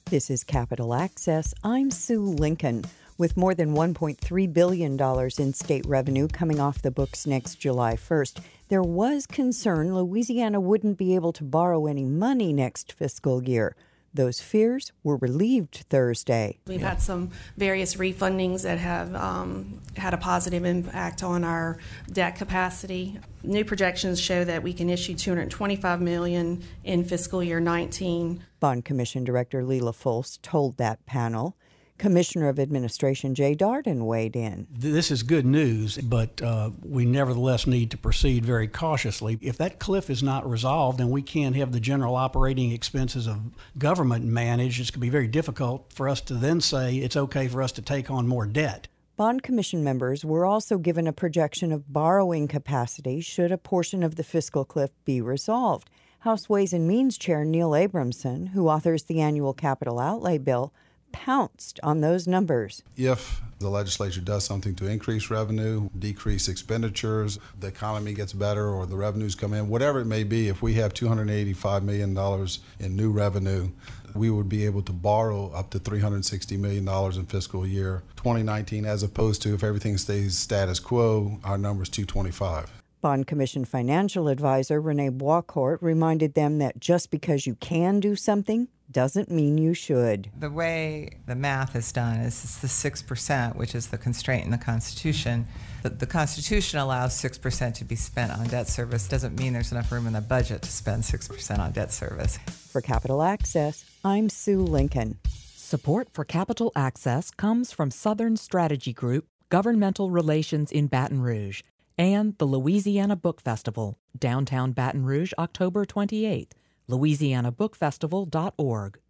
This is Capital Access. I'm Sue Lincoln. With more than $1.3 billion in state revenue coming off the books next July 1st, there was concern Louisiana wouldn't be able to borrow any money next fiscal year. Those fears were relieved Thursday. We've had some various refundings that have had a positive impact on our debt capacity. New projections show that we can issue $225 million in fiscal year 19. Bond Commission Director Leila Fultz told that panel. Commissioner of Administration Jay Darden weighed in. This is good news, but we nevertheless need to proceed very cautiously. If that cliff is not resolved and we can't have the general operating expenses of government managed, it's going to be very difficult for us to then say it's okay for us to take on more debt. Bond Commission members were also given a projection of borrowing capacity should a portion of the fiscal cliff be resolved. House Ways and Means Chair Neil Abramson, who authors the annual capital outlay bill, pounced on those numbers. If the legislature does something to increase revenue, decrease expenditures, the economy gets better or the revenues come in, whatever it may be, if we have $285 million in new revenue, we would be able to borrow up to $360 million in fiscal year 2019, as opposed to if everything stays status quo, our number is $225. Bond Commission financial advisor Renee Boiscourt reminded them that just because you can do something doesn't mean you should. The way the math is done is it's the 6%, which is the constraint in the Constitution. The Constitution allows 6% to be spent on debt service. Doesn't mean there's enough room in the budget to spend 6% on debt service. For Capital Access, I'm Sue Lincoln. Support for Capital Access comes from Southern Strategy Group, Governmental Relations in Baton Rouge, and the Louisiana Book Festival, downtown Baton Rouge, October 28th, louisianabookfestival.org.